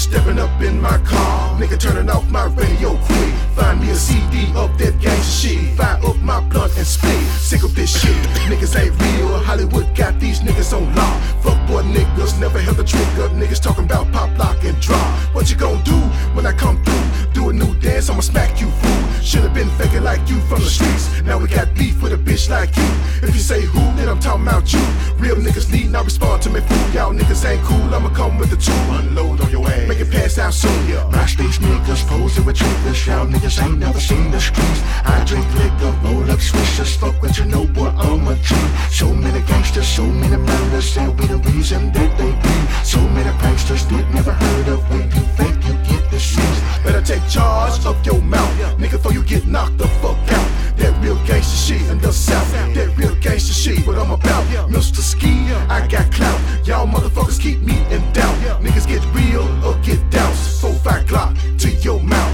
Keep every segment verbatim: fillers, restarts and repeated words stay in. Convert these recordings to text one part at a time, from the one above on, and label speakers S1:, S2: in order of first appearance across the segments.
S1: Stepping up in my car, nigga turning off my radio quick. Find me a C D of that gangsta shit. Fire up my blunt and spit. Sick of this shit, niggas ain't real. Hollywood got these niggas on lock. Fuck boy niggas, never held a trigger. Niggas talking about pop, lock, and drop. What you gon' do when I come through? Do a new dance, I'ma smack you, fool. Should've been faking like you from the streets. Now we got beef with a bitch like you. If you say who, then I'm talking about you. Real niggas need not respond to me, fool. Y'all niggas ain't cool, I'ma come with the tool. Unload on your ass, make it pass out soon.
S2: Watch these niggas posing with triggers. Y'all niggas ain't never seen the streets. I drink liquor, roll up swishers. Fuck what you know, boy, I'm a G. So many gangsters, so many murders. They'll be the reason that they be. So many pranksters that never heard of. When you fake, you get the shit.
S1: Better take charge of your mouth, nigga, before you get knocked the fuck out. That real gangsta shit in the south. That real gangsta shit, what I'm about. Mister Ski, I got clout. Y'all motherfuckers keep me in doubt. Niggas get real or get doused. Four, five Glock to your mouth.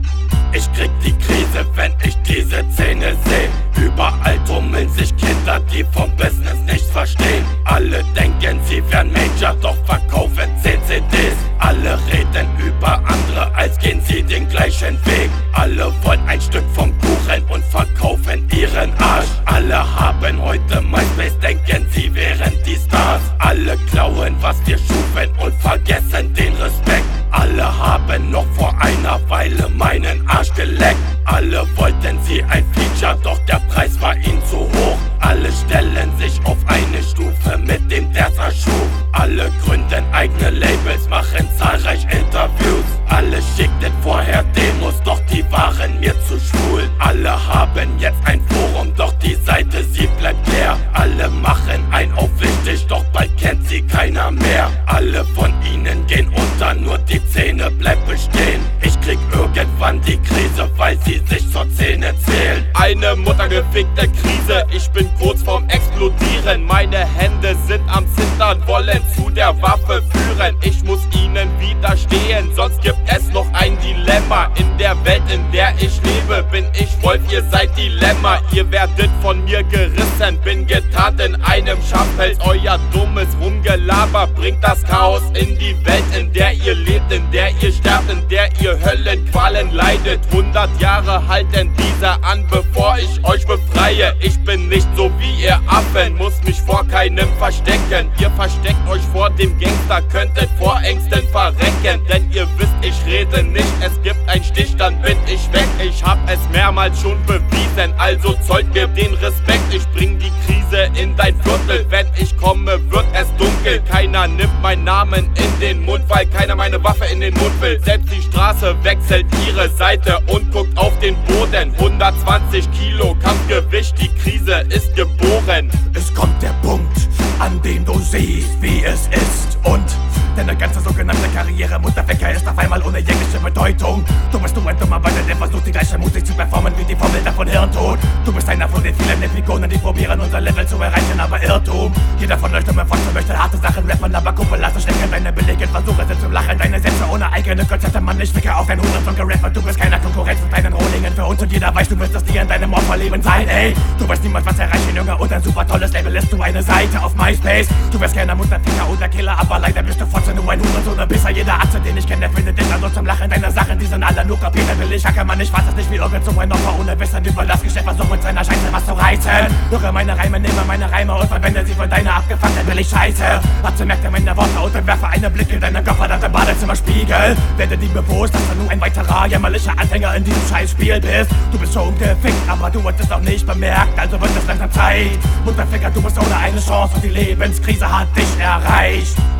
S3: Ich krieg die Krise, wenn ich diese Szene seh. Überall tummeln sich Kinder, die vom Business nichts verstehen. Alle denken, sie wären Major, doch verkaufen zehn C Ds. Alle reden über andere, als gehen sie den gleichen Weg. Alle wollen ein Stück vom Kuchen und verkaufen ihren Arsch. Alle haben heute MySpace, denken, sie wären die Stars. Alle klauen, was wir schufen und vergessen den Respekt. Alle haben noch vor einer Weile meinen Arsch geleckt. Alle wollten sie ein Feature, doch der Preis war ihnen zu hoch. Alle stellen sich auf eine Stufe mit dem der schuf. Alle gründen eigene Labels, machen zahlreich Interviews. Alle schickten vorher Demos, doch die waren mir zu schwul. Alle haben jetzt ein Forum, doch die Seite, sie bleibt leer. Alle machen ein auf wichtig, doch bald kennt sie keiner mehr. Alle von ihnen gehen unter, nur die Szene bleibt bestehen. Ich krieg irgendwann die Krise, weil sie sich zur Szene zählen.
S4: Eine muttergefickte Krise, ich bin kurz vorm Explodieren. Meine Hände sind am Zittern, wollen zu der Waffe führen. Ich muss ihnen widerstehen, sonst gibt es noch ein Dilemma. In der Welt, in der ich lebe, bin ich Wolf, ihr seid Dilemma. Ihr werdet von mir gerissen, bin getarnt in einem Schafpelz. Euer dummes Rumgelaber bringt das Chaos in die Welt, in der ihr lebt, in der ihr sterbt, in der ihr Höllenqualen leidet. Hundert Jahre halten diese an, bevor ich euch befreie. Ich bin nicht so wie ihr Affen, muss mich vor keinem verstecken. Ihr versteckt euch vor dem Gangster, könntet vor Ängsten verrecken. Denn ihr wisst, ich rede nicht, es gibt einen Stich, dann bin ich weg. Ich hab es mehrmals schon bewiesen, also zollt mir den Respekt. Ich bring die Krise in dein Viertel, wenn ich komme, wird es dunkel. Keiner nimmt meinen Namen in den Mund, weil keiner meine Waffe in den Mund will. Selbst die Straße wechselt ihre Seite und guckt auf den Boden. hundertzwanzig Kilo Kampfgewicht, die Krise ist geboren.
S2: Es kommt der Punkt, an dem du siehst, wie es ist. Und deine ganze sogenannte Karriere, Mutterficker, ist auf einmal ohne jegliche Bedeutung. Du bist nur ein dummer Beine, der versucht die gleiche Musik zu performen wie die Vorbilder von Hirntod. Du bist einer von den vielen Epigonen, die probieren unser Level zu erreichen, aber Irrtum. Jeder von euch dumme Fotzen möchte harte Sachen rappen, aber Kumpel, lass es stecken. Deine billigen Versuche sind zum Lachen, deine Sätze ohne eigene Konzepte. Mann, ich ficke auf dein Hurensohn gerappt. Du bist keiner Konkurrenz mit deinen Rohlingen für uns und jeder weiß, du wirst es dir in deinem Opferleben sein, ey. Du wirst niemals was erreichen, Junge, und ein super tolles Label ist du eine Seite auf MySpace. Du wirst gerne Mutterficker oder Killer, aber leider bist du Fotze, nur ein Hurensohn. Bisher jeder Arzt, den ich kenne, findet dich also zum Lachen. Deine Sachen, die sind alle nur Kopien, will ich hacke, Mann, ich fass es nicht wie irgend so ein Opfer ohne Wissen über das Geschäft, versuch mit seiner Scheiße was zu reißen. Höre meine Reime, nehme meine Reime und verwende sie für deine abgefuckte billig Scheiße. Abzumerkte meine Worte und dann werfe einen Blick in deinen gottverdammten Badezimmerspiegel. Werde dir bewusst, dass du nur ein weiterer jämmerlicher Anfänger in diesem Scheißspiel bist. Du bist schon gefickt, aber du hast es noch nicht bemerkt, also wird es langsam Zeit. Mutterficker, du bist ohne eine Chance und die Lebenskrise hat dich erreicht.